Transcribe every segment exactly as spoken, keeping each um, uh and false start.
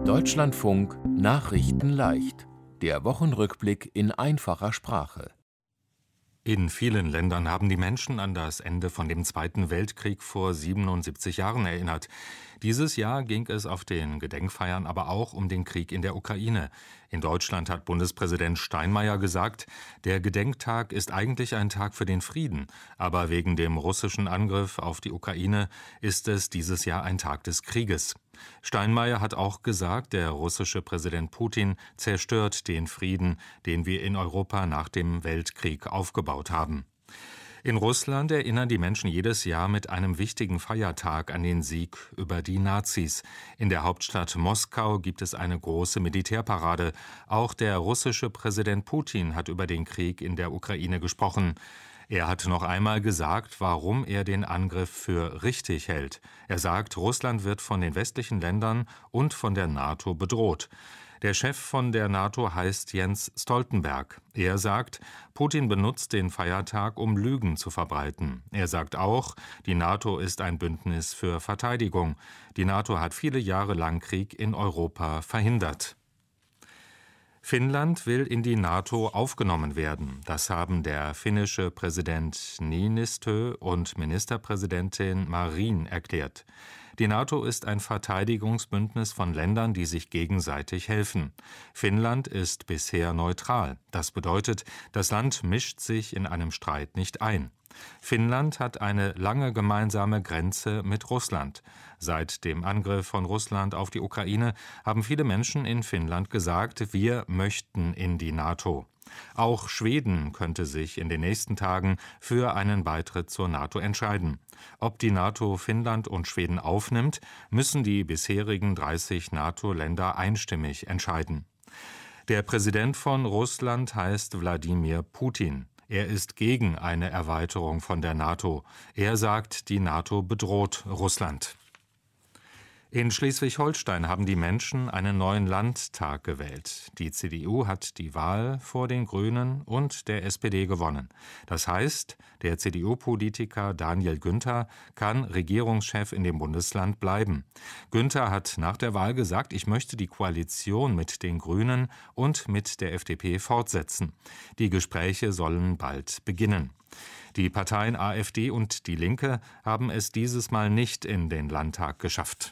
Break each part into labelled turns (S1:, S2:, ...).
S1: Deutschlandfunk Nachrichten leicht. Der Wochenrückblick in einfacher Sprache.
S2: In vielen Ländern haben die Menschen an das Ende von dem Zweiten Weltkrieg vor siebenundsiebzig Jahren erinnert. Dieses Jahr ging es auf den Gedenkfeiern aber auch um den Krieg in der Ukraine. In Deutschland hat Bundespräsident Steinmeier gesagt, der Gedenktag ist eigentlich ein Tag für den Frieden, aber wegen dem russischen Angriff auf die Ukraine ist es dieses Jahr ein Tag des Krieges. Steinmeier hat auch gesagt, der russische Präsident Putin zerstört den Frieden, den wir in Europa nach dem Weltkrieg aufgebaut haben. In Russland erinnern die Menschen jedes Jahr mit einem wichtigen Feiertag an den Sieg über die Nazis. In der Hauptstadt Moskau gibt es eine große Militärparade. Auch der russische Präsident Putin hat über den Krieg in der Ukraine gesprochen. Er hat noch einmal gesagt, warum er den Angriff für richtig hält. Er sagt, Russland wird von den westlichen Ländern und von der NATO bedroht. Der Chef von der NATO heißt Jens Stoltenberg. Er sagt, Putin benutzt den Feiertag, um Lügen zu verbreiten. Er sagt auch, die NATO ist ein Bündnis für Verteidigung. Die NATO hat viele Jahre lang Krieg in Europa verhindert. Finnland will in die NATO aufgenommen werden. Das haben der finnische Präsident Niinistö und Ministerpräsidentin Marin erklärt. Die NATO ist ein Verteidigungsbündnis von Ländern, die sich gegenseitig helfen. Finnland ist bisher neutral. Das bedeutet, das Land mischt sich in einem Streit nicht ein. Finnland hat eine lange gemeinsame Grenze mit Russland. Seit dem Angriff von Russland auf die Ukraine haben viele Menschen in Finnland gesagt, wir möchten in die NATO. Auch Schweden könnte sich in den nächsten Tagen für einen Beitritt zur NATO entscheiden. Ob die NATO Finnland und Schweden aufnimmt, müssen die bisherigen dreißig NATO-Länder einstimmig entscheiden. Der Präsident von Russland heißt Wladimir Putin. Er ist gegen eine Erweiterung von der NATO. Er sagt, die NATO bedroht Russland. In Schleswig-Holstein haben die Menschen einen neuen Landtag gewählt. Die C D U hat die Wahl vor den Grünen und der S P D gewonnen. Das heißt, der C D U-Politiker Daniel Günther kann Regierungschef in dem Bundesland bleiben. Günther hat nach der Wahl gesagt, ich möchte die Koalition mit den Grünen und mit der F D P fortsetzen. Die Gespräche sollen bald beginnen. Die Parteien A f D und Die Linke haben es dieses Mal nicht in den Landtag geschafft.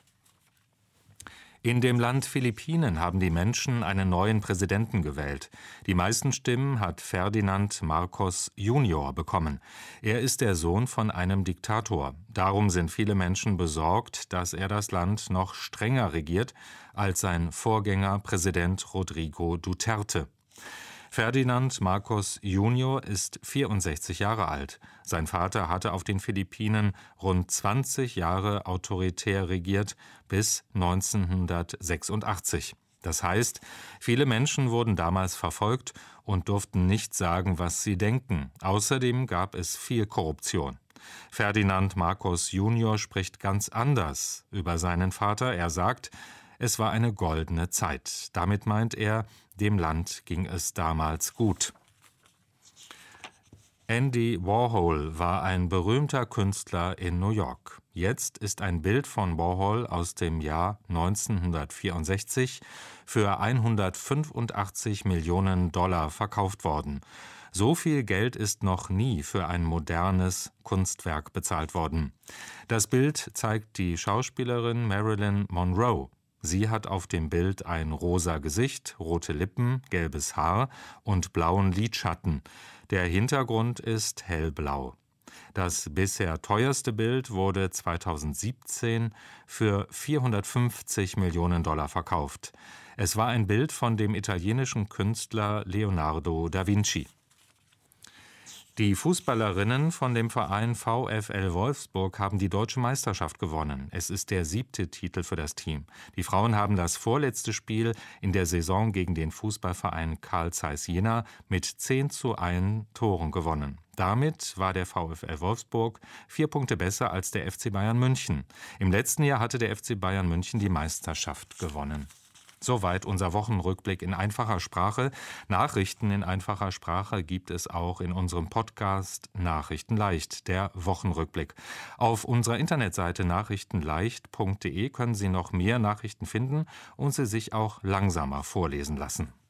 S2: In dem Land Philippinen haben die Menschen einen neuen Präsidenten gewählt. Die meisten Stimmen hat Ferdinand Marcos Junior bekommen. Er ist der Sohn von einem Diktator. Darum sind viele Menschen besorgt, dass er das Land noch strenger regiert als sein Vorgänger Präsident Rodrigo Duterte. Ferdinand Marcos Junior ist vierundsechzig Jahre alt. Sein Vater hatte auf den Philippinen rund zwanzig Jahre autoritär regiert, bis neunzehnhundertsechsundachtzig. Das heißt, viele Menschen wurden damals verfolgt und durften nicht sagen, was sie denken. Außerdem gab es viel Korruption. Ferdinand Marcos Junior spricht ganz anders über seinen Vater. Er sagt, es war eine goldene Zeit. Damit meint er, dem Land ging es damals gut. Andy Warhol war ein berühmter Künstler in New York. Jetzt ist ein Bild von Warhol aus dem Jahr neunzehnhundertvierundsechzig für hundertfünfundachtzig Millionen Dollar verkauft worden. So viel Geld ist noch nie für ein modernes Kunstwerk bezahlt worden. Das Bild zeigt die Schauspielerin Marilyn Monroe. Sie hat auf dem Bild ein rosa Gesicht, rote Lippen, gelbes Haar und blauen Lidschatten. Der Hintergrund ist hellblau. Das bisher teuerste Bild wurde zweitausendsiebzehn für vierhundertfünfzig Millionen Dollar verkauft. Es war ein Bild von dem italienischen Künstler Leonardo da Vinci. Die Fußballerinnen von dem Verein VfL Wolfsburg haben die Deutsche Meisterschaft gewonnen. Es ist der siebte Titel für das Team. Die Frauen haben das vorletzte Spiel in der Saison gegen den Fußballverein Carl Zeiss Jena mit zehn zu eins Toren gewonnen. Damit war der VfL Wolfsburg vier Punkte besser als der F C Bayern München. Im letzten Jahr hatte der F C Bayern München die Meisterschaft gewonnen. Soweit unser Wochenrückblick in einfacher Sprache. Nachrichten in einfacher Sprache gibt es auch in unserem Podcast Nachrichten leicht, der Wochenrückblick. Auf unserer Internetseite nachrichtenleicht punkt de können Sie noch mehr Nachrichten finden und sie sich auch langsamer vorlesen lassen.